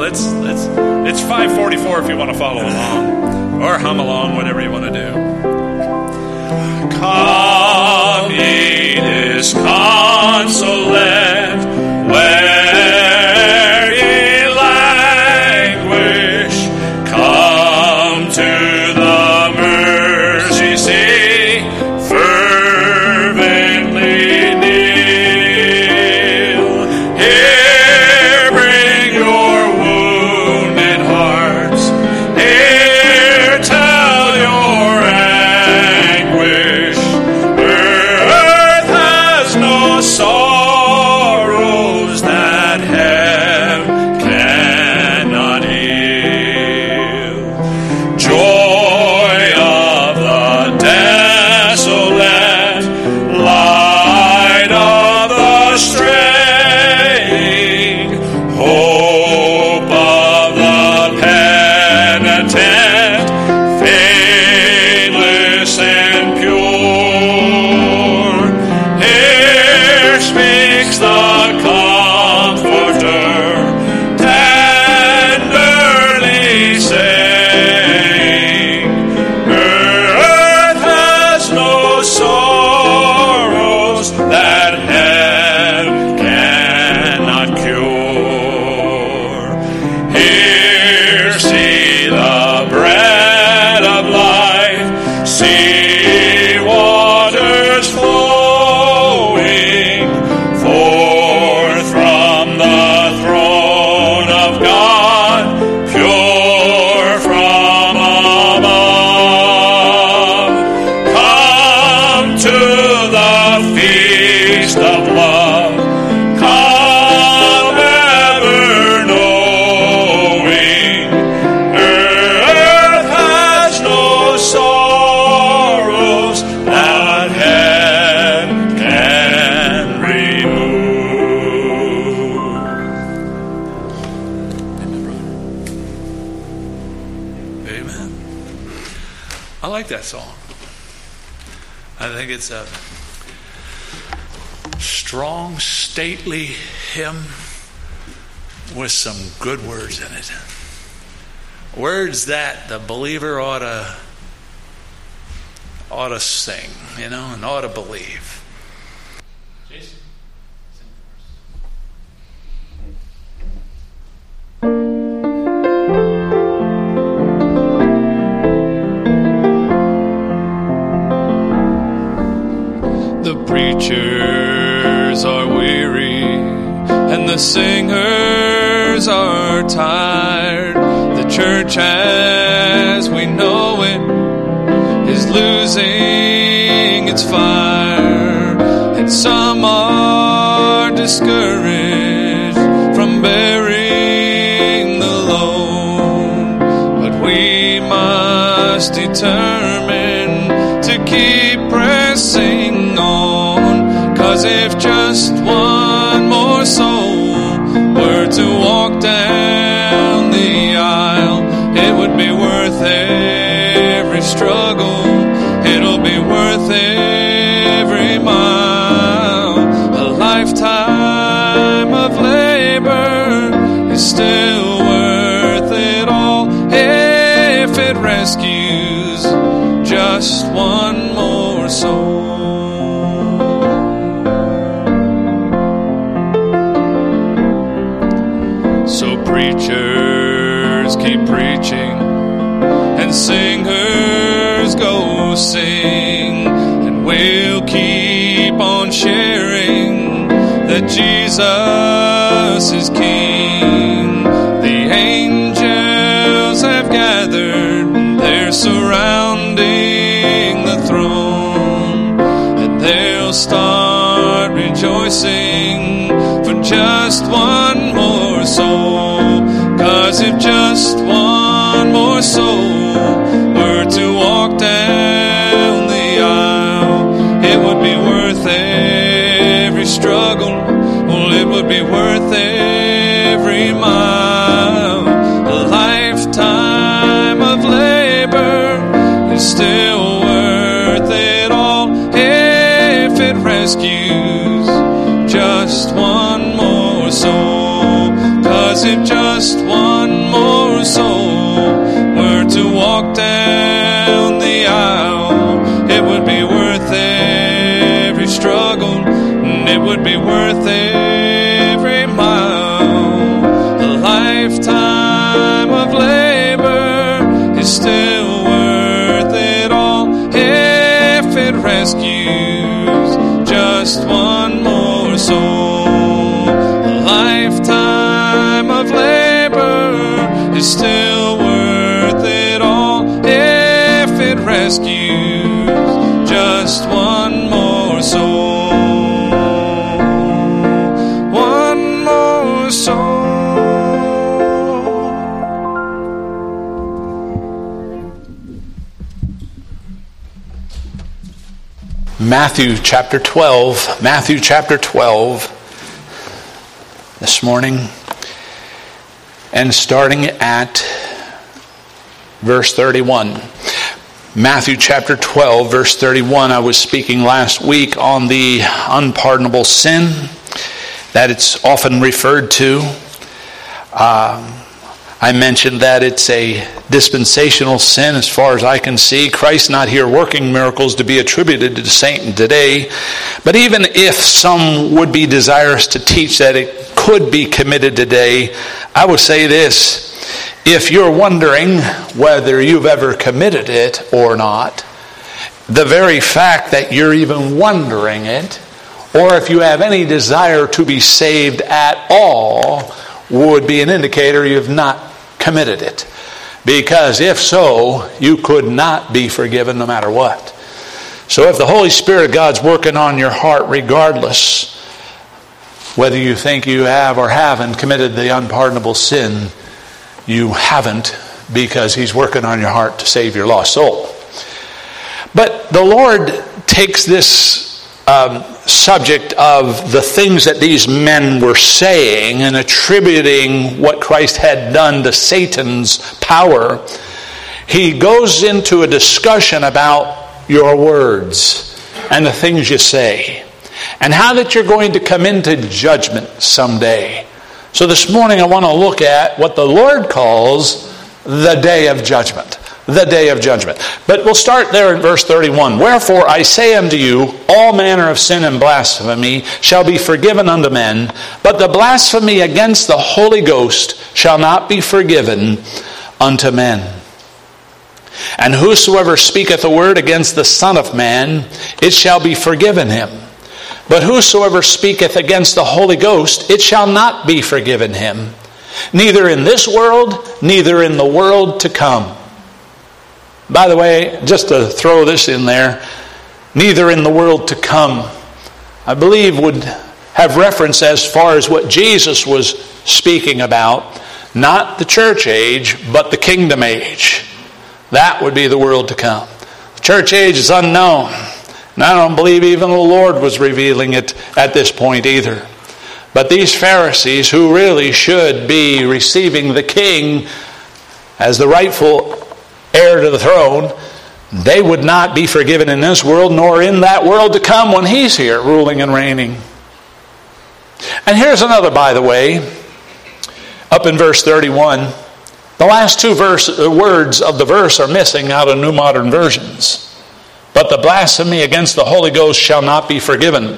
well, it's 5:44 if you want to follow along, or hum along, whatever you want to do. Come, ye disconsolate, where ye languish, come to the mercy seat, fervently kneel. Here bring your wounded hearts, here tell your anguish. Earth has no sorrows that heaven cannot heal. Joy of the desolate, light of the straying, hope of the penitent, faithless and pure. Here speaks the Comforter, tenderly saying, earth has no sorrows that heaven cannot cure. Here see the bread of life, see waters flowing forth from the throne of God, pure from above. Come to the feast of love, come ever knowing, earth has no sorrows that heaven can remove. Amen, brother. Amen. I like that song. I think it's a strong, stately hymn with some good words in it. Words that the believer ought to sing, and ought to believe. Jason, sing The preachers are weary, and the singers are tired. The church as we know it is losing its fire, and some are discouraged from bearing the load. But we must determine to keep pressing on, 'cause if just one more soul were to walk down the aisle, it would be worth every struggle, it'll be worth every mile. A lifetime of labor is still worth it all if it rescues just one more soul. So preachers keep preaching, and singers go sing, and we'll keep on sharing that Jesus is King. The angels have gathered, they're surrounding the throne, and they'll start rejoicing for just one more soul. 'Cause if just one more soul were to walk down the aisle, it would be worth every struggle, well, it would be worth every mile. A lifetime of labor is still worth it all if it rescues just one more soul. 'Cause if just one Matthew chapter 12. Matthew chapter 12 this morning. And starting at verse 31. Matthew chapter 12, verse 31. I was speaking last week on the unpardonable sin that it's often referred to. I mentioned that it's a dispensational sin as far as I can see. Christ not here working miracles to be attributed to Satan today. But even if some would be desirous to teach that it could be committed today, I would say this. If you're wondering whether you've ever committed it or not, the very fact that you're even wondering it, or if you have any desire to be saved at all, would be an indicator you've not committed it. Because if so, you could not be forgiven no matter what. So if the Holy Spirit of God's working on your heart regardless, whether you think you have or haven't committed the unpardonable sin, you haven't, because He's working on your heart to save your lost soul. But the Lord takes this subject of the things that these men were saying and attributing what Christ had done to Satan's power. He goes into a discussion about your words and the things you say, and how that you're going to come into judgment someday. So this morning I want to look at what the Lord calls the day of judgment. The day of judgment. But we'll start there in verse 31. Wherefore I say unto you, all manner of sin and blasphemy shall be forgiven unto men, but the blasphemy against the Holy Ghost shall not be forgiven unto men. And whosoever speaketh a word against the Son of Man, it shall be forgiven him. But whosoever speaketh against the Holy Ghost, it shall not be forgiven him, neither in this world, neither in the world to come. By the way, just to throw this in there, neither in the world to come, I believe would have reference as far as what Jesus was speaking about, not the church age, but the kingdom age. That would be the world to come. The church age is unknown, and I don't believe even the Lord was revealing it at this point either. But these Pharisees, who really should be receiving the king as the rightful heir to the throne, they would not be forgiven in this world nor in that world to come when He's here ruling and reigning. And here's another, by the way, up in verse 31. The last two words of the verse are missing out of New Modern Versions. But the blasphemy against the Holy Ghost shall not be forgiven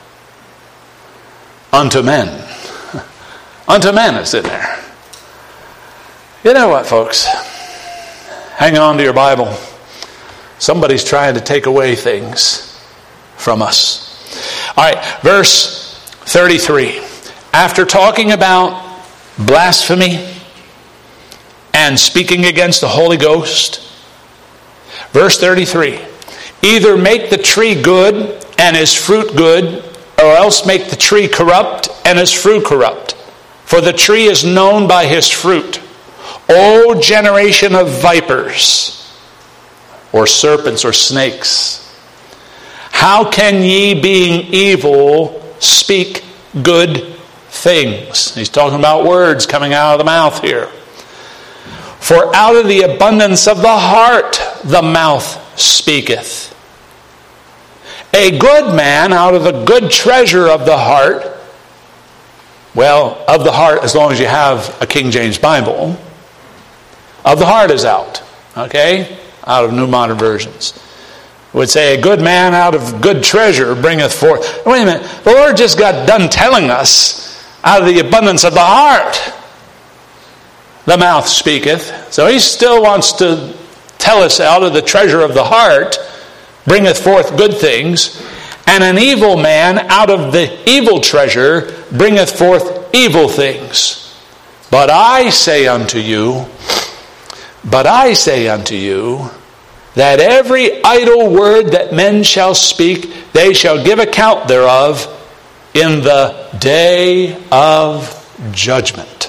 unto men. Unto men is in there. You know what, folks? Hang on to your Bible. Somebody's trying to take away things from us. All right, verse 33. After talking about blasphemy and speaking against the Holy Ghost, verse 33. Either make the tree good and his fruit good, or else make the tree corrupt and his fruit corrupt. For the tree is known by his fruit. O generation of vipers, or serpents or snakes, how can ye, being evil, speak good things? He's talking about words coming out of the mouth here. For out of the abundance of the heart the mouth speaketh. A good man out of the good treasure of the heart, well, of the heart as long as you have a King James Bible, of the heart is out, okay? Out of New Modern Versions. It would say, a good man out of good treasure bringeth forth. Wait a minute, the Lord just got done telling us, out of the abundance of the heart, the mouth speaketh. So He still wants to tell us, out of the treasure of the heart bringeth forth good things, and an evil man out of the evil treasure bringeth forth evil things. But I say unto you, that every idle word that men shall speak, they shall give account thereof in the day of judgment.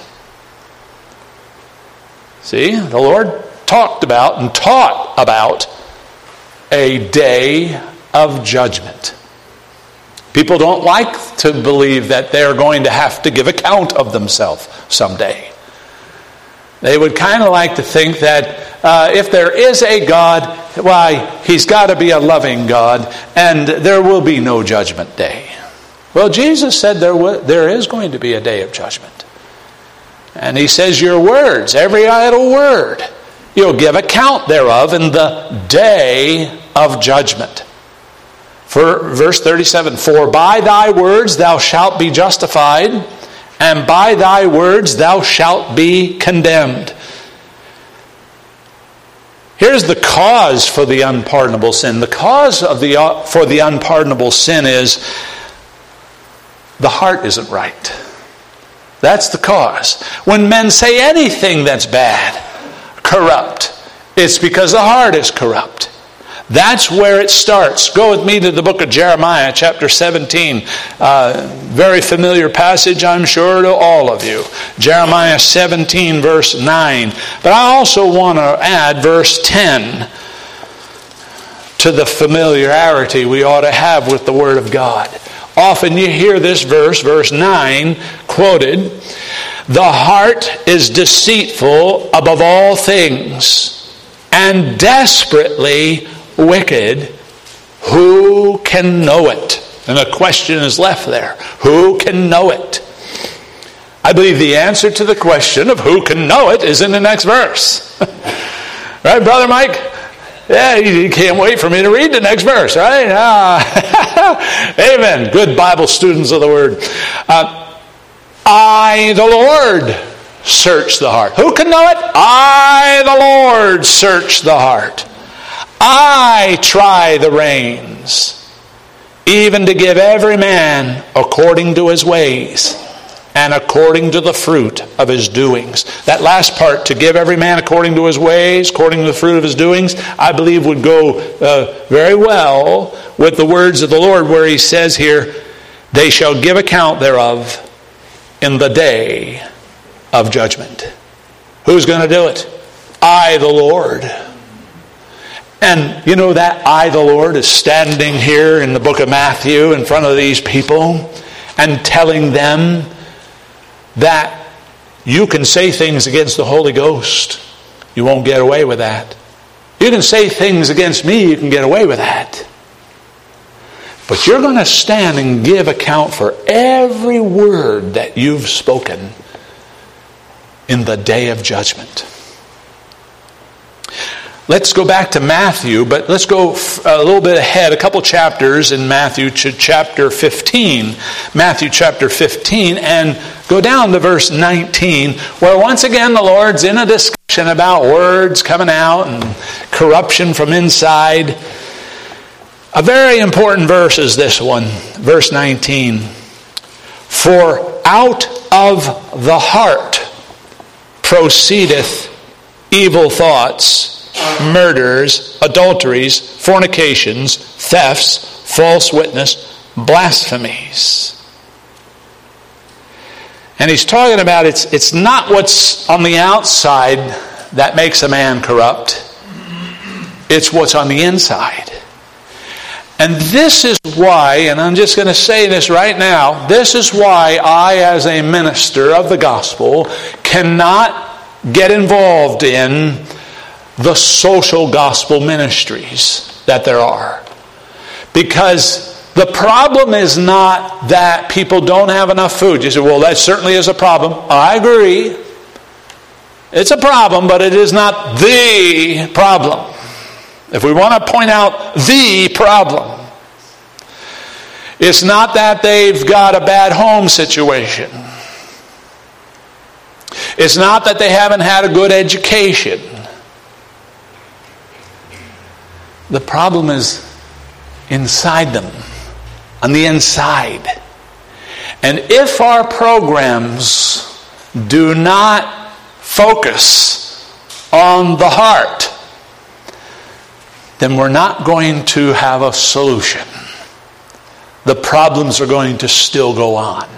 See, the Lord talked about and taught about a day of judgment. People don't like to believe that they're going to have to give account of themselves someday. They would kind of like to think that if there is a God, why, He's got to be a loving God, and there will be no judgment day. Well, Jesus said there is going to be a day of judgment. And He says, your words, every idle word, you'll give account thereof in the day of judgment. For verse 37, for by thy words thou shalt be justified, and by thy words thou shalt be condemned. Here's the cause for the unpardonable sin. The cause for the unpardonable sin is the heart isn't right. That's the cause. When men say anything that's bad, corrupt, it's because the heart is corrupt. That's where it starts. Go with me to the book of Jeremiah, chapter 17. Very familiar passage, I'm sure, to all of you. Jeremiah 17, verse 9. But I also want to add verse 10 to the familiarity we ought to have with the Word of God. Often you hear this verse, verse 9, quoted, the heart is deceitful above all things, and desperately wicked. Who can know it? And a question is left there. Who can know it? I believe the answer to the question of who can know it is in the next verse. Right, Brother Mike? Yeah, you can't wait for me to read the next verse, right? Amen. Good Bible students of the Word. I, the Lord, search the heart. Who can know it? I, the Lord, search the heart. I try the reins, even to give every man according to his ways and according to the fruit of his doings. That last part, to give every man according to his ways, according to the fruit of his doings, I believe would go very well with the words of the Lord where He says here, they shall give account thereof in the day of judgment. Who's going to do it? I, the Lord. And you know that I, the Lord, is standing here in the book of Matthew in front of these people and telling them that you can say things against the Holy Ghost. You won't get away with that. You can say things against me, you can get away with that. But you're going to stand and give account for every word that you've spoken in the day of judgment. Let's go back to Matthew, but let's go a little bit ahead, a couple chapters in Matthew chapter 15. Matthew chapter 15, and go down to verse 19, where once again the Lord's in a discussion about words coming out and corruption from inside. A very important verse is this one, verse 19. For out of the heart proceedeth evil thoughts, murders, adulteries, fornications, thefts, false witness, blasphemies. And he's talking about it's not what's on the outside that makes a man corrupt. It's what's on the inside. And this is why, and I'm just going to say this right now, this is why I, as a minister of the gospel, cannot get involved in the social gospel ministries that there are. Because the problem is not that people don't have enough food. You say, well, that certainly is a problem. I agree. It's a problem, but it is not the problem. If we want to point out the problem, it's not that they've got a bad home situation. It's not that they haven't had a good education. The problem is inside them, on the inside. And if our programs do not focus on the heart, then we're not going to have a solution. The problems are going to still go on.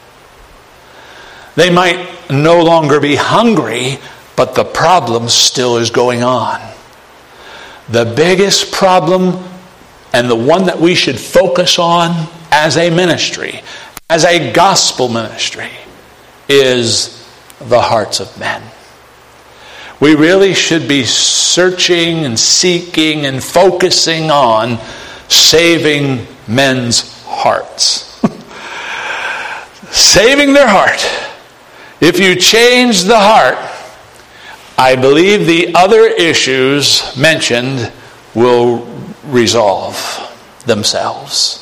They might no longer be hungry, but the problem still is going on. The biggest problem and the one that we should focus on as a ministry, as a gospel ministry, is the hearts of men. We really should be searching and seeking and focusing on saving men's hearts. Saving their heart. If you change the heart, I believe the other issues mentioned will resolve themselves.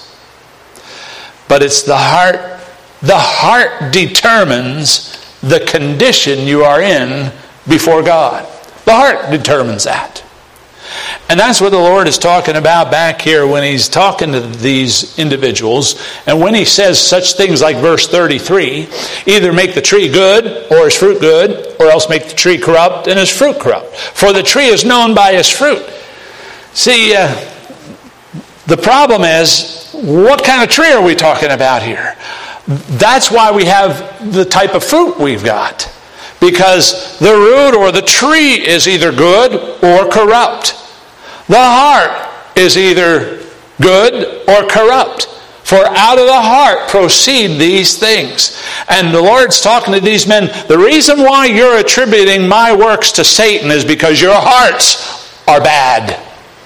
But it's the heart. The heart determines the condition you are in before God. The heart determines that. And that's what the Lord is talking about back here when He's talking to these individuals. And when He says such things like verse 33, either make the tree good or his fruit good, or else make the tree corrupt and his fruit corrupt. For the tree is known by his fruit. See, the problem is, what kind of tree are we talking about here? That's why we have the type of fruit we've got. Because the root or the tree is either good or corrupt. The heart is either good or corrupt. For out of the heart proceed these things. And the Lord's talking to these men. The reason why you're attributing my works to Satan is because your hearts are bad.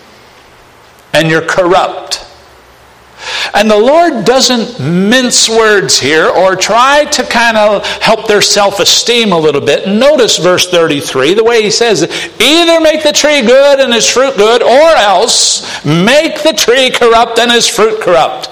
And you're corrupt. And the Lord doesn't mince words here or try to kind of help their self-esteem a little bit. Notice verse 33, the way He says it. Either make the tree good and his fruit good, or else make the tree corrupt and his fruit corrupt.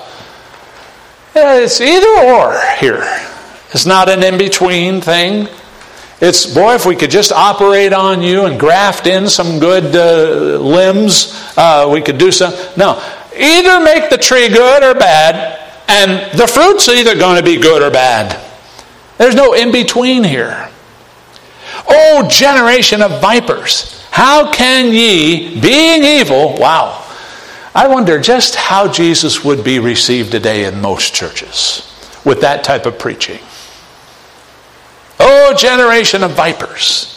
It's either or here. It's not an in-between thing. It's, boy, if we could just operate on you and graft in some good limbs, we could do some. No. Either make the tree good or bad, and the fruit's either going to be good or bad. There's no in-between here. Oh, generation of vipers, how can ye, being evil, wow. I wonder just how Jesus would be received today in most churches with that type of preaching. Oh, generation of vipers.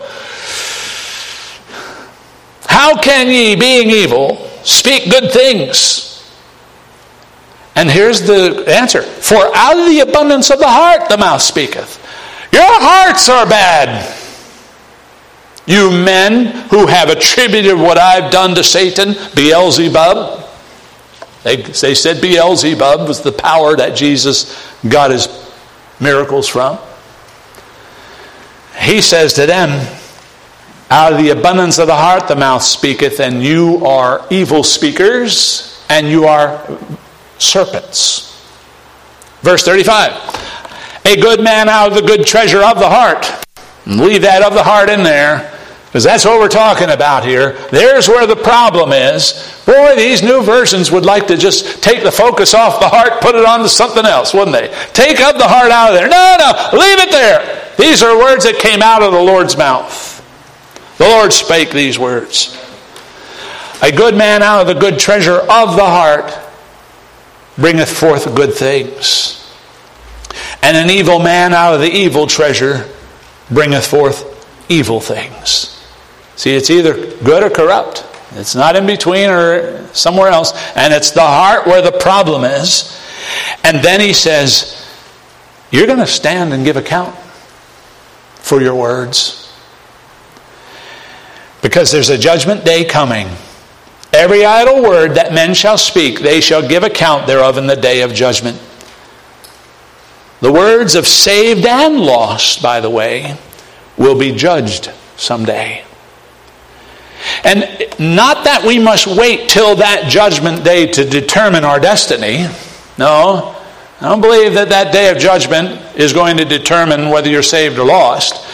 How can ye, being evil, speak good things? And here's the answer. For out of the abundance of the heart the mouth speaketh. Your hearts are bad. You men who have attributed what I've done to Satan, Beelzebub. They said Beelzebub was the power that Jesus got his miracles from. He says to them, out of the abundance of the heart the mouth speaketh, and you are evil speakers, and you are serpents. Verse 35. A good man out of the good treasure of the heart. Leave that of the heart in there, because that's what we're talking about here. There's where the problem is. Boy, these new versions would like to just take the focus off the heart, put it on to something else, wouldn't they? Take up the heart out of there. No, leave it there. These are words that came out of the Lord's mouth. The Lord spake these words. A good man out of the good treasure of the heart bringeth forth good things. And an evil man out of the evil treasure bringeth forth evil things. See, it's either good or corrupt. It's not in between or somewhere else. And it's the heart where the problem is. And then He says, you're going to stand and give account for your words. Because there's a judgment day coming. Every idle word that men shall speak, they shall give account thereof in the day of judgment. The words of saved and lost, by the way, will be judged someday. And not that we must wait till that judgment day to determine our destiny. No, I don't believe that that day of judgment is going to determine whether you're saved or lost.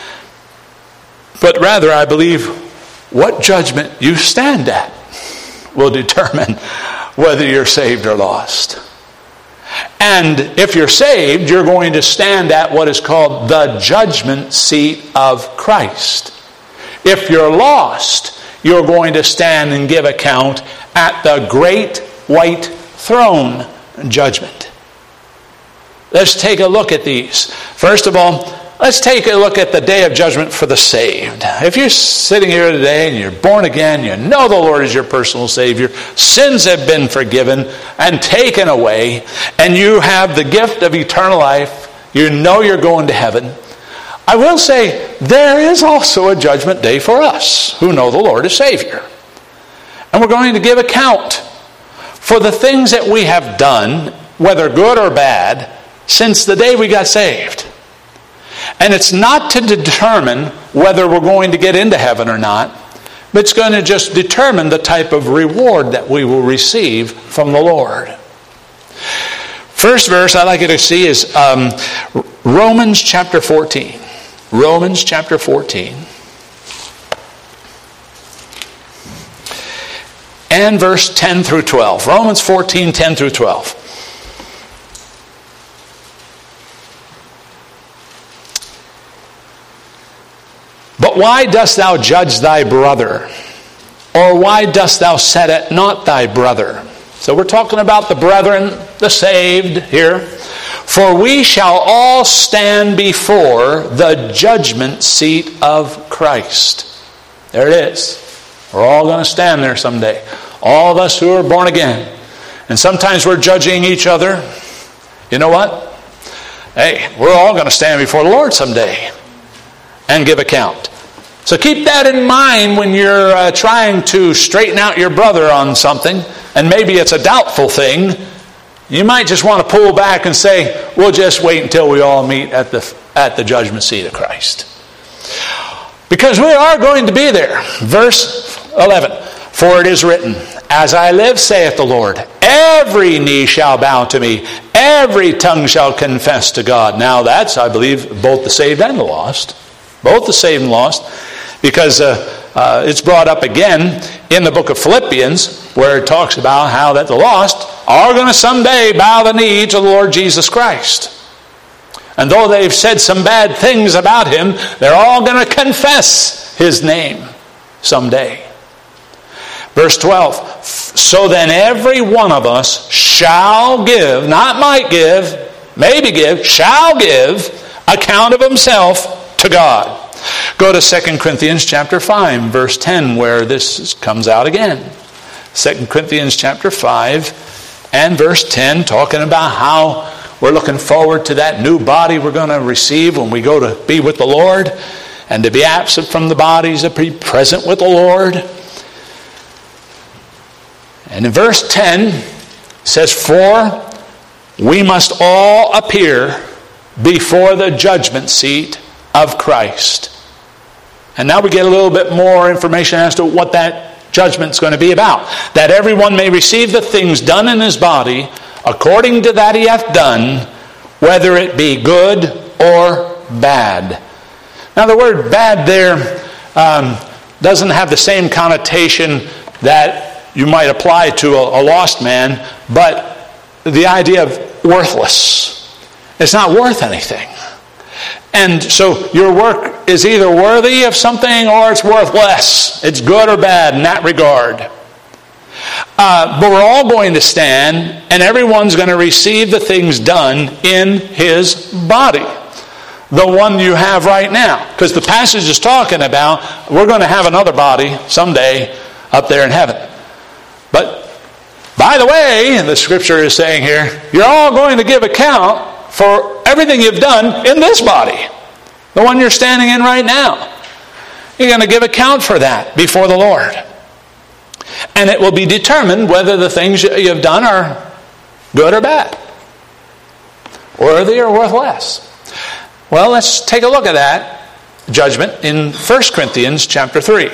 But rather, I believe what judgment you stand at will determine whether you're saved or lost. And if you're saved, you're going to stand at what is called the judgment seat of Christ. If you're lost, you're going to stand and give account at the great white throne judgment. Let's take a look at these. First of all, Let's take a look at the day of judgment for the saved. If you're sitting here today and you're born again, you know the Lord is your personal Savior, sins have been forgiven and taken away, and you have the gift of eternal life, you know you're going to heaven. I will say, there is also a judgment day for us who know the Lord as Savior. And we're going to give account for the things that we have done, whether good or bad, since the day we got saved. And it's not to determine whether we're going to get into heaven or not, but it's going to just determine the type of reward that we will receive from the Lord. First verse I'd like you to see is Romans chapter 14. Romans chapter 14. And verse 10 through 12. Romans 14, 10 through 12. But why dost thou judge thy brother? Or why dost thou set at naught thy brother? So we're talking about the brethren, the saved here. For we shall all stand before the judgment seat of Christ. There it is. We're all going to stand there someday. All of us who are born again. And sometimes we're judging each other. You know what? Hey, we're all going to stand before the Lord someday and give account. So keep that in mind when you're trying to straighten out your brother on something, and maybe it's a doubtful thing. You might just want to pull back and say, we'll just wait until we all meet at the judgment seat of Christ. Because we are going to be there. Verse 11, for it is written, as I live, saith the Lord, every knee shall bow to me, every tongue shall confess to God. Now that's, I believe, both the saved and the lost. Both the saved and lost. Because it's brought up again in the book of Philippians, where it talks about how that the lost are going to someday bow the knee to the Lord Jesus Christ. And though they've said some bad things about him, they're all going to confess his name someday. Verse 12, so then every one of us shall give, not might give, maybe give, shall give account of himself to God. Go to 2 Corinthians chapter 5, verse 10, where this comes out again. 2 Corinthians chapter 5 and verse 10, talking about how we're looking forward to that new body we're going to receive when we go to be with the Lord, and to be absent from the bodies, to be present with the Lord. And in verse 10, it says, for we must all appear before the judgment seat of Christ. And now we get a little bit more information as to what that judgment's going to be about. That everyone may receive the things done in his body according to that he hath done, whether it be good or bad. Now the word bad there doesn't have the same connotation that you might apply to a lost man, but the idea of worthless. It's not worth anything. And so your work is either worthy of something or it's worthless. It's good or bad in that regard. But we're all going to stand, and everyone's going to receive the things done in his body. The one you have right now. Because the passage is talking about we're going to have another body someday up there in heaven. But by the way, the scripture is saying here, you're all going to give account for everything you've done in this body. The one you're standing in right now. You're going to give account for that before the Lord. And it will be determined whether the things you've done are good or bad. Worthy or worthless. Well, let's take a look at that judgment in 1 Corinthians chapter 3.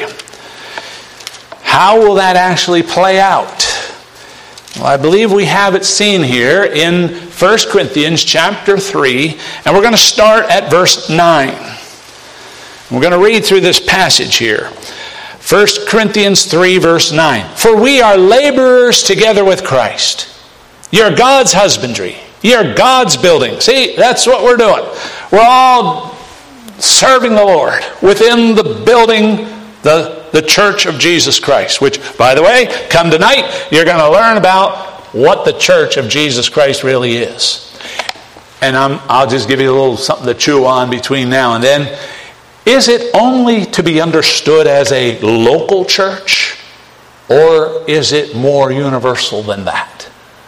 How will that actually play out? Well, I believe we have it seen here in 1 Corinthians chapter 3, and we're going to start at verse 9. We're going to read through this passage here. 1 Corinthians 3, verse 9. For we are laborers together with Christ. You're God's husbandry. You're God's building. See, that's what we're doing. We're all serving the Lord within the building, the church of Jesus Christ, which, by the way, come tonight, you're going to learn about what the church of Jesus Christ really is. and I'll just give you a little something to chew on between now and then. Is it only to be understood as a local church, or is it more universal than that?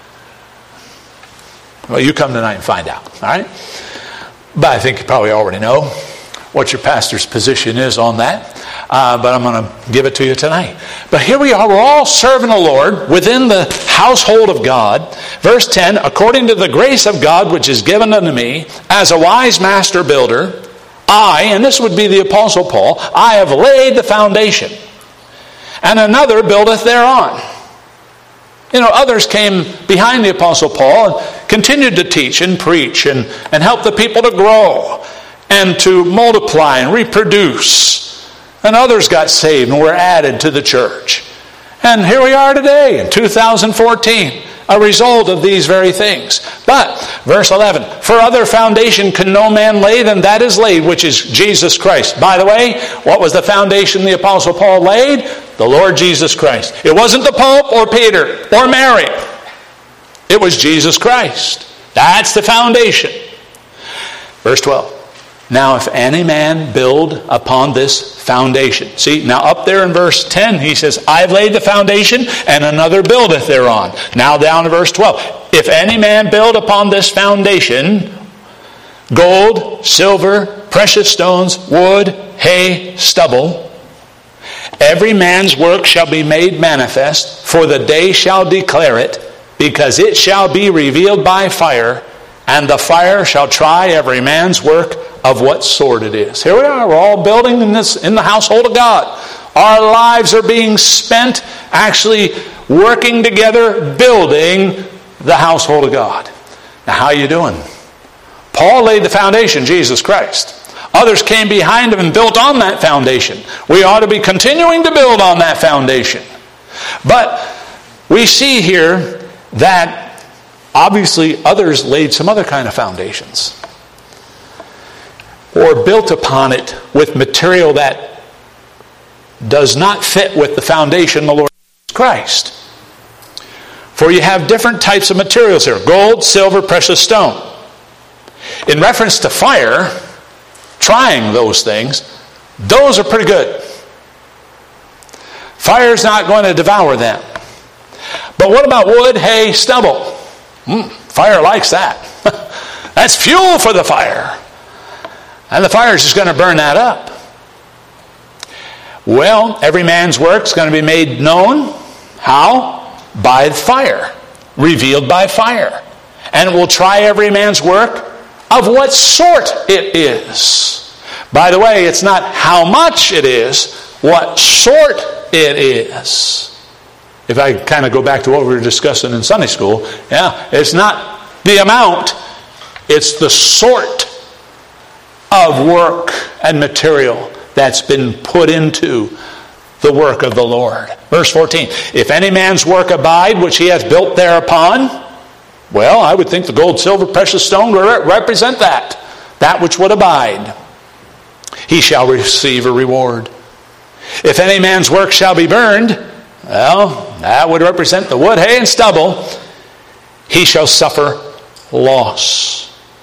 Well, you come tonight and find out, all right? But I think you probably already know what your pastor's position is on that. But I'm going to give it to you tonight. But here we are, we're all serving the Lord within the household of God. Verse 10, according to the grace of God which is given unto me, as a wise master builder, I, and this would be the Apostle Paul, I have laid the foundation, and another buildeth thereon. You know, others came behind the Apostle Paul and continued to teach and preach and help the people to grow and to multiply and reproduce. And others got saved and were added to the church. And here we are today in 2014, a result of these very things. But, verse 11, for other foundation can no man lay than that is laid, which is Jesus Christ. By the way, what was the foundation the Apostle Paul laid? The Lord Jesus Christ. It wasn't the Pope or Peter or Mary. It was Jesus Christ. That's the foundation. Verse 12. Now if any man build upon this foundation. See, now up there in verse 10, he says, I've laid the foundation, and another buildeth thereon. Now down to verse 12. If any man build upon this foundation, gold, silver, precious stones, wood, hay, stubble, every man's work shall be made manifest, for the day shall declare it, because it shall be revealed by fire, and the fire shall try every man's work of what sort it is. Here we are, we're all building in the household of God. Our lives are being spent actually working together, building the household of God. Now, how are you doing? Paul laid the foundation, Jesus Christ. Others came behind him and built on that foundation. We ought to be continuing to build on that foundation. But we see here that obviously others laid some other kind of foundations, or built upon it with material that does not fit with the foundation of the Lord Jesus Christ. For you have different types of materials here: gold, silver, precious stone. In reference to fire, trying those things, those are pretty good. Fire's not going to devour them. But what about wood, hay, stubble? Fire likes that. That's fuel for the fire. And the fire is just going to burn that up. Well, every man's work is going to be made known. How? By fire. Revealed by fire. And it will try every man's work of what sort it is. By the way, it's not how much it is, what sort it is. If I kind of go back to what we were discussing in Sunday school, it's not the amount, it's the sort of work and material that's been put into the work of the Lord. Verse 14, if any man's work abide, which he hath built thereupon, well, I would think the gold, silver, precious stone represent that which would abide. He shall receive a reward. If any man's work shall be burned, well, that would represent the wood, hay, and stubble. He shall suffer loss.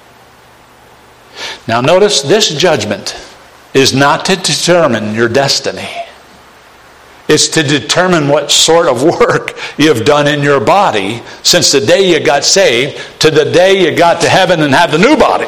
Now notice, this judgment is not to determine your destiny. It's to determine what sort of work you've done in your body since the day you got saved to the day you got to heaven and have the new body.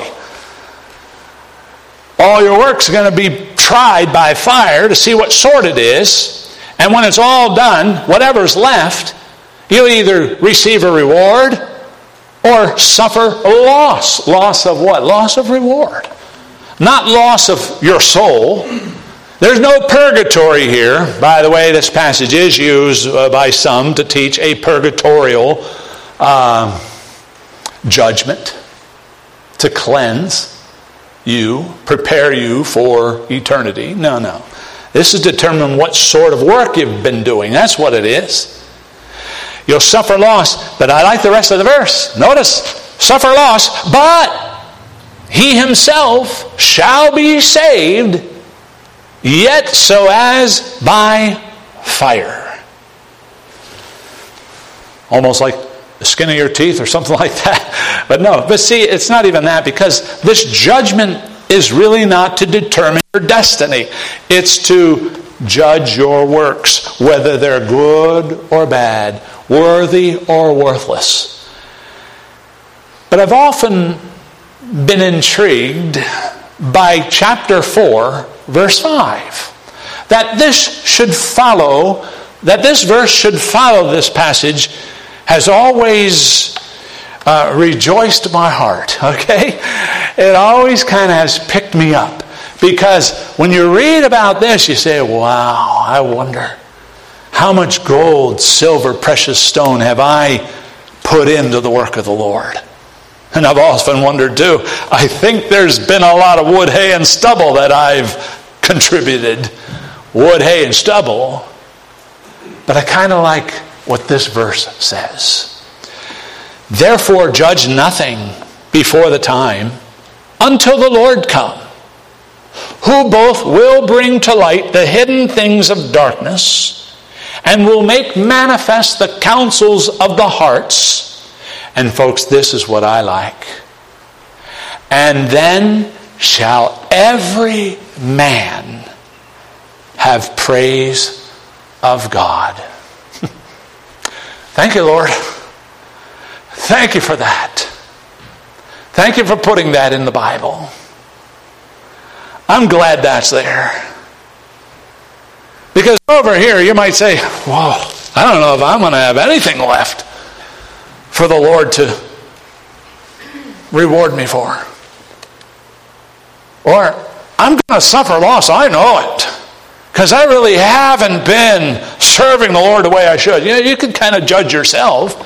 All your work's going to be tried by fire to see what sort it is. And when it's all done, whatever's left, you'll either receive a reward or suffer a loss. Loss of what? Loss of reward. Not loss of your soul. There's no purgatory here. By the way, this passage is used by some to teach a purgatorial judgment to cleanse you, prepare you for eternity. No. This is determining what sort of work you've been doing. That's what it is. You'll suffer loss, but I like the rest of the verse. Notice, suffer loss, but he himself shall be saved, yet so as by fire. Almost like the skin of your teeth or something like that. But see, it's not even that, because this judgment is really not to determine your destiny. It's to judge your works, whether they're good or bad, worthy or worthless. But I've often been intrigued by chapter 4, verse 5, that this verse should follow this passage has always rejoiced my heart, okay? It always kind of has picked me up. Because when you read about this, you say, wow, I wonder how much gold, silver, precious stone have I put into the work of the Lord? And I've often wondered too, I think there's been a lot of wood, hay, and stubble that I've contributed. Wood, hay, and stubble. But I kind of like what this verse says. Therefore judge nothing before the time until the Lord come, who both will bring to light the hidden things of darkness and will make manifest the counsels of the hearts. And folks, this is what I like. And then shall every man have praise of God. Thank you, Lord. Thank you for that. Thank you for putting that in the Bible. I'm glad that's there. Because over here you might say, whoa, I don't know if I'm going to have anything left for the Lord to reward me for. Or I'm going to suffer loss, I know it. Because I really haven't been serving the Lord the way I should. You can kind of judge yourself.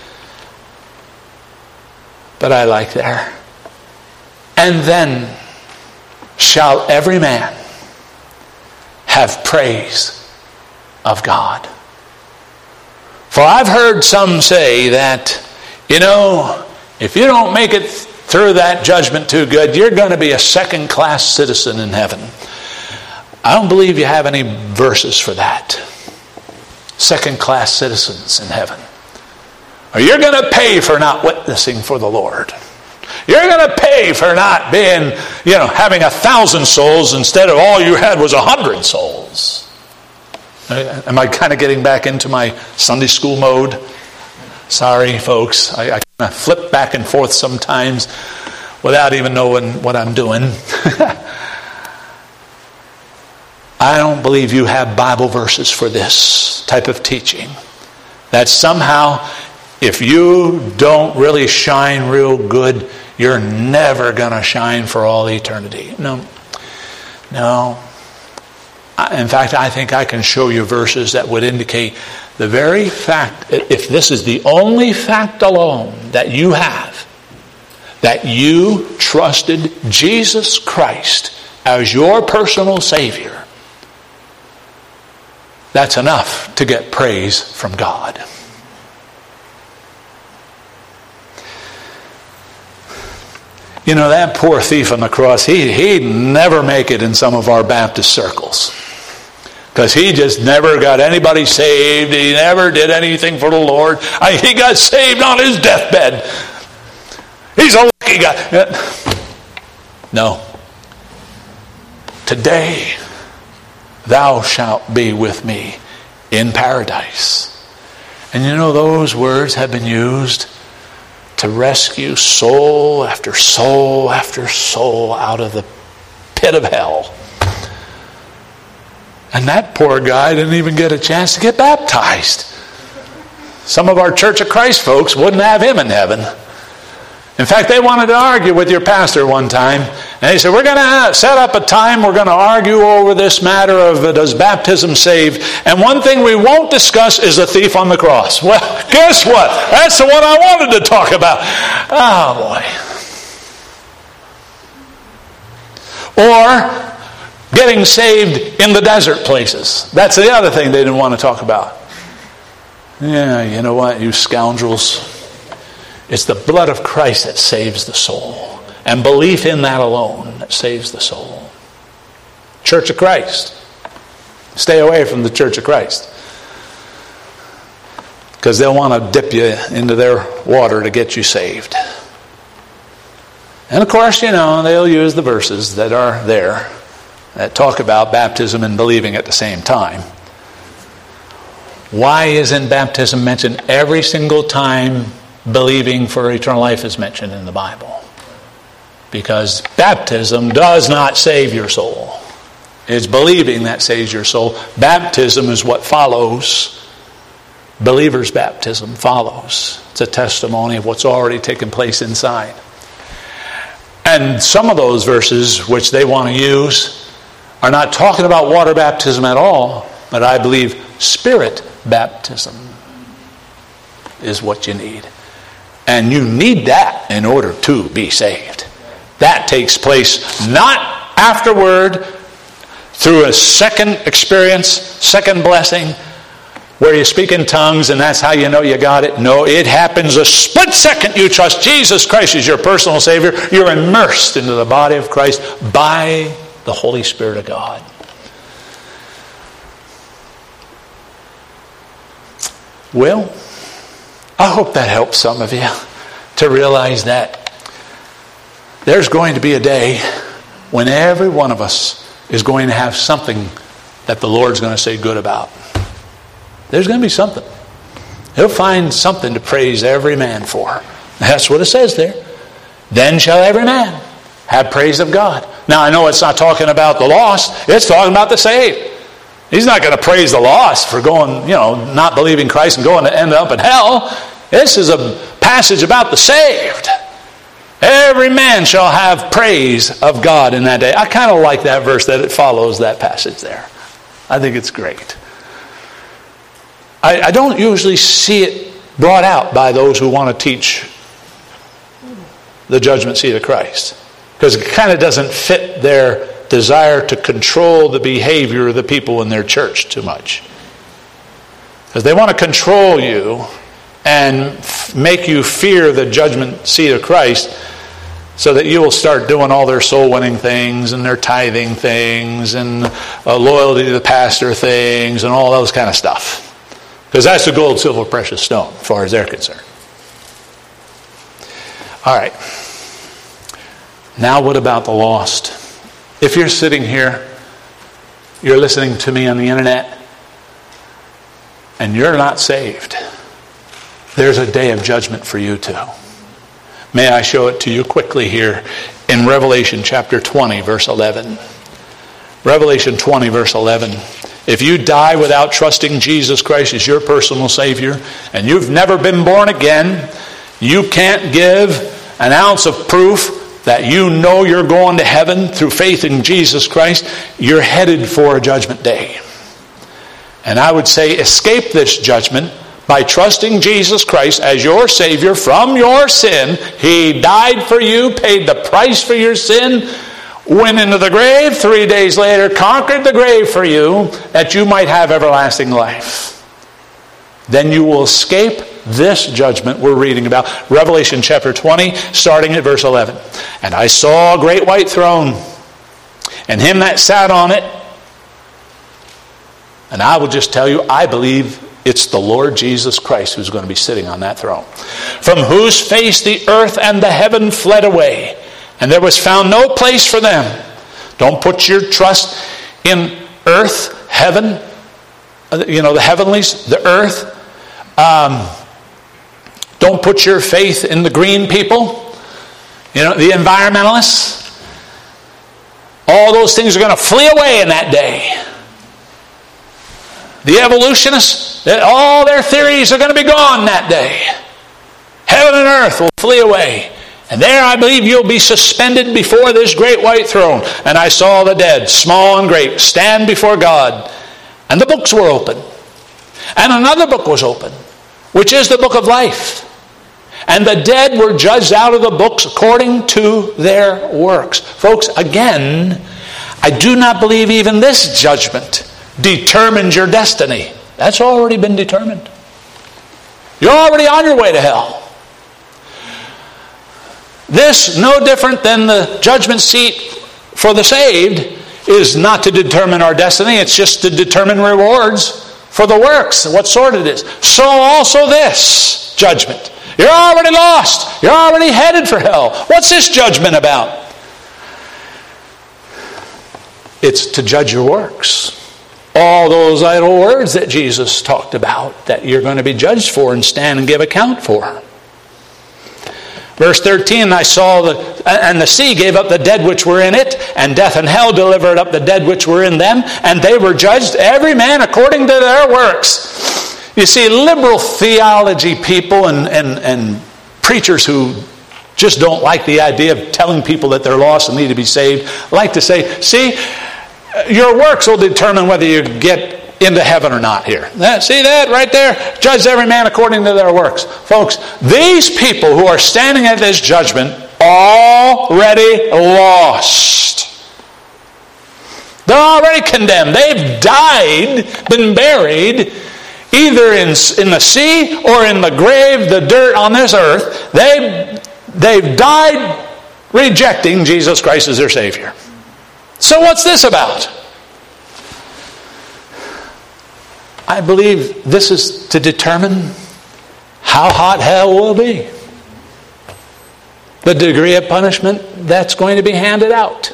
But I like there. And then shall every man have praise of God. For I've heard some say that, if you don't make it through that judgment too good, you're going to be a second-class citizen in heaven. I don't believe you have any verses for that. Second-class citizens in heaven. Or you're going to pay for not witnessing for the Lord. You're going to pay for not being, having 1,000 souls instead of all you had was 100 souls. Am I kind of getting back into my Sunday school mode? Sorry, folks. I kind of flip back and forth sometimes without even knowing what I'm doing. I don't believe you have Bible verses for this type of teaching. That somehow, if you don't really shine real good, you're never going to shine for all eternity. No. In fact, I think I can show you verses that would indicate the very fact, if this is the only fact alone that you have, that you trusted Jesus Christ as your personal Savior, that's enough to get praise from God. That poor thief on the cross, he'd never make it in some of our Baptist circles. Because he just never got anybody saved. He never did anything for the Lord. He got saved on his deathbed. He's a lucky guy. No. Today, thou shalt be with me in paradise. And those words have been used to rescue soul after soul after soul out of the pit of hell. And that poor guy didn't even get a chance to get baptized. Some of our Church of Christ folks wouldn't have him in heaven. In fact, they wanted to argue with your pastor one time. And he said, we're going to set up a time, we're going to argue over this matter of does baptism save? And one thing we won't discuss is the thief on the cross. Well, guess what? That's the one I wanted to talk about. Oh, boy. Or getting saved in the desert places. That's the other thing they didn't want to talk about. Yeah, you know what, you scoundrels? It's the blood of Christ that saves the soul. And belief in that alone that saves the soul. Church of Christ. Stay away from the Church of Christ. because they'll want to dip you into their water to get you saved. And of course, they'll use the verses that are there that talk about baptism and believing at the same time. Why isn't baptism mentioned every single time believing for eternal life is mentioned in the Bible? Because baptism does not save your soul. It's believing that saves your soul. Baptism is what follows. Believer's baptism follows. It's a testimony of what's already taken place inside. And some of those verses which they want to use are not talking about water baptism at all, but I believe spirit baptism is what you need. And you need that in order to be saved. That takes place not afterward through a second experience, second blessing, where you speak in tongues and that's how you know you got it. No, it happens a split second you trust Jesus Christ as your personal Savior. You're immersed into the body of Christ by the Holy Spirit of God. Well, I hope that helps some of you to realize that there's going to be a day when every one of us is going to have something that the Lord's going to say good about. There's going to be something. He'll find something to praise every man for. That's what it says there. Then shall every man have praise of God. Now, I know it's not talking about the lost. It's talking about the saved. He's not going to praise the lost for going, not believing Christ and going to end up in hell. This is a passage about the saved. Every man shall have praise of God in that day. I kind of like that verse that it follows that passage there. I think it's great. I don't usually see it brought out by those who want to teach the judgment seat of Christ, because it kind of doesn't fit their desire to control the behavior of the people in their church too much. Because they want to control you and make you fear the judgment seat of Christ so that you will start doing all their soul-winning things and their tithing things and loyalty to the pastor things and all those kind of stuff. Because that's the gold, silver, precious stone as far as they're concerned. All right. Now what about the lost? If you're sitting here, you're listening to me on the internet, and you're not saved, there's a day of judgment for you too. May I show it to you quickly here in Revelation chapter 20, verse 11. Revelation 20, verse 11. If you die without trusting Jesus Christ as your personal Savior, and you've never been born again, you can't give an ounce of proof that you know you're going to heaven through faith in Jesus Christ, you're headed for a judgment day. And I would say escape this judgment by trusting Jesus Christ as your Savior from your sin. He died for you, paid the price for your sin, went into the grave, 3 days later conquered the grave for you, that you might have everlasting life. Then you will escape this judgment we're reading about. Revelation chapter 20, starting at verse 11. And I saw a great white throne, and him that sat on it. And I will just tell you, I believe it's the Lord Jesus Christ who's going to be sitting on that throne. From whose face the earth and the heaven fled away, and there was found no place for them. Don't put your trust in earth, heaven, the heavenlies, the earth. Don't put your faith in the green people, the environmentalists. All those things are going to flee away in that day. The evolutionists, all their theories are going to be gone that day. Heaven and earth will flee away. And there I believe you'll be suspended before this great white throne. And I saw the dead, small and great, stand before God. And the books were open. And another book was open, which is the book of life. And the dead were judged out of the books according to their works. Folks, again, I do not believe even this judgment determines your destiny. That's already been determined. You're already on your way to hell. This, no different than the judgment seat for the saved, is not to determine our destiny. It's just to determine rewards for the works, what sort it is. So also this judgment. You're already lost. You're already headed for hell. What's this judgment about? It's to judge your works. All those idle words that Jesus talked about that you're going to be judged for and stand and give account for. Verse 13, I saw and the sea gave up the dead which were in it, and death and hell delivered up the dead which were in them, and they were judged every man according to their works. You see, liberal theology people and preachers who just don't like the idea of telling people that they're lost and need to be saved, like to say, see, your works will determine whether you get into heaven or not here. See that right there? Judge every man according to their works. Folks, these people who are standing at this judgment already lost. They're already condemned. They've died, been buried, either in the sea or in the grave, the dirt on this earth. They've died rejecting Jesus Christ as their Savior. So what's this about? I believe this is to determine how hot hell will be. The degree of punishment that's going to be handed out.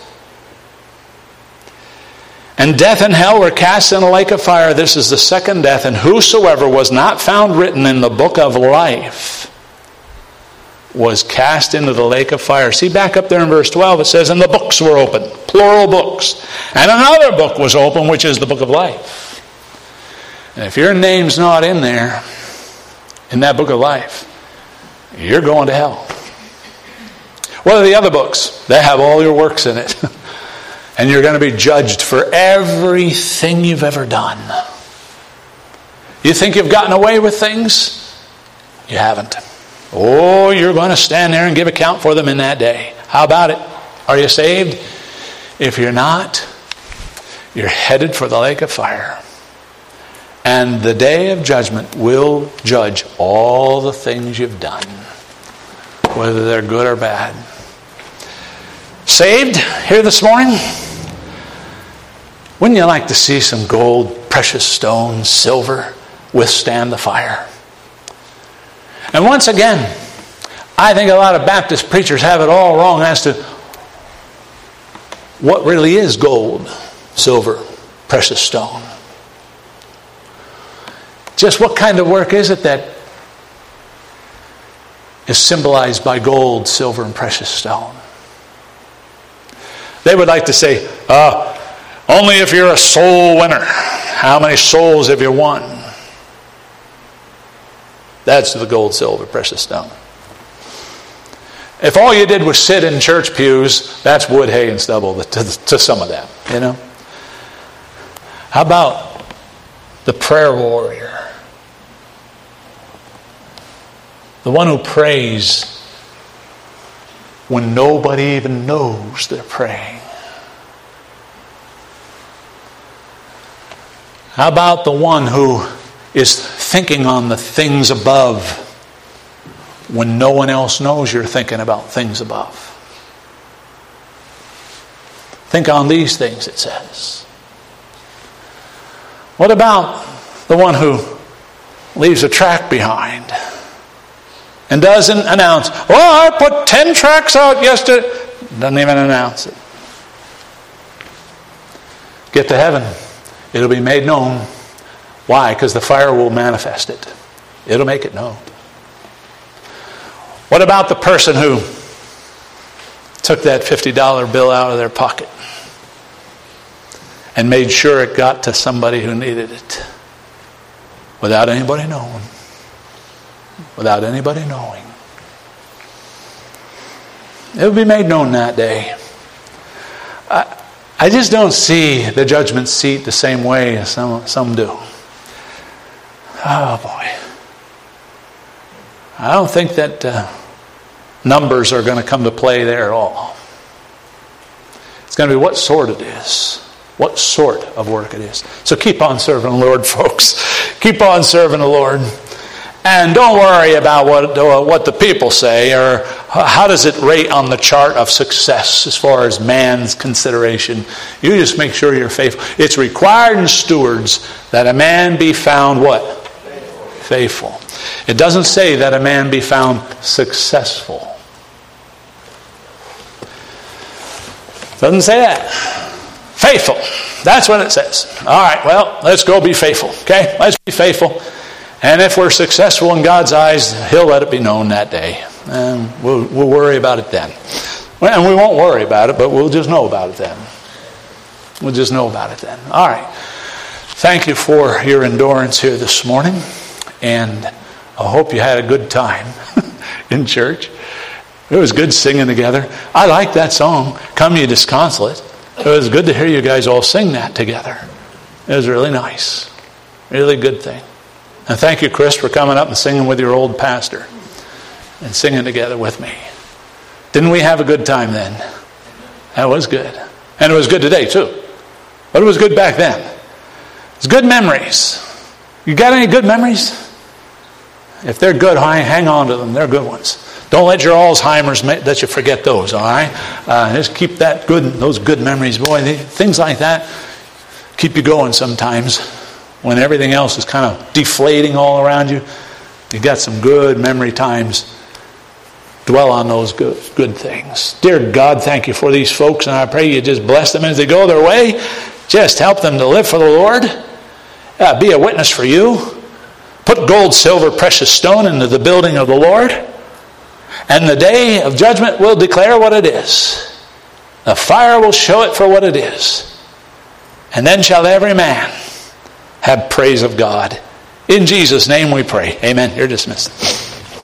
And death and hell were cast in a lake of fire. This is the second death. And whosoever was not found written in the book of life was cast into the lake of fire. See, back up there in verse 12, it says, and the books were open, plural books. And another book was open, which is the book of life. And if your name's not in there, in that book of life, you're going to hell. What are the other books? They have all your works in it. And you're going to be judged for everything you've ever done. You think you've gotten away with things? You haven't. Oh, you're going to stand there and give account for them in that day. How about it? Are you saved? If you're not, you're headed for the lake of fire. And the day of judgment will judge all the things you've done, whether they're good or bad. Saved here this morning? Wouldn't you like to see some gold, precious stones, silver withstand the fire? And once again, I think a lot of Baptist preachers have it all wrong as to what really is gold, silver, precious stone. Just what kind of work is it that is symbolized by gold, silver, and precious stone? They would like to say, only if you're a soul winner. How many souls have you won? That's the gold, silver, precious stone. If all you did was sit in church pews, that's wood, hay, and stubble to some of that, you know. How about the prayer warrior? The one who prays when nobody even knows they're praying. How about the one who is thinking on the things above when no one else knows you're thinking about things above? Think on these things, it says. What about the one who leaves a tract behind and doesn't announce, I put 10 tracts out yesterday. Doesn't even announce it. Get to heaven. It'll be made known. Why? Because the fire will manifest it. It'll make it known. What about the person who took that $50 bill out of their pocket and made sure it got to somebody who needed it without anybody knowing? Without anybody knowing. It will be made known that day. I just don't see the judgment seat the same way as some do. Oh boy. I don't think that numbers are going to come to play there at all. It's going to be what sort it is. What sort of work it is. So keep on serving the Lord, folks. Keep on serving the Lord. And don't worry about what the people say, or how does it rate on the chart of success as far as man's consideration. You just make sure you're faithful. It's required in stewards that a man be found what? Faithful. It doesn't say that a man be found successful. Doesn't say that. Faithful. That's what it says. All right, well, let's go be faithful. Okay? Let's be faithful. And if we're successful in God's eyes, He'll let it be known that day. And we'll worry about it then. Well, and we won't worry about it, but we'll just know about it then. We'll just know about it then. All right. Thank you for your endurance here this morning. And I hope you had a good time in church. It was good singing together. I like that song, Come Ye Disconsolate. It was good to hear you guys all sing that together. It was really nice. Really good thing. And thank you, Chris, for coming up and singing with your old pastor and singing together with me. Didn't we have a good time then? That was good. And it was good today, too. But it was good back then. It's good memories. You got any good memories? If they're good, hang on to them. They're good ones. Don't let your Alzheimer's let you forget those, all right? Just keep those good memories. Boy, things like that keep you going sometimes. When everything else is kind of deflating all around you, you got some good memory times. Dwell on those good things. Dear God, thank you for these folks, and I pray you just bless them as they go their way. Just help them to live for the Lord. Be a witness for you. Put gold, silver, precious stone into the building of the Lord. And the day of judgment will declare what it is. The fire will show it for what it is. And then shall every man have praise of God. In Jesus' name we pray. Amen. You're dismissed.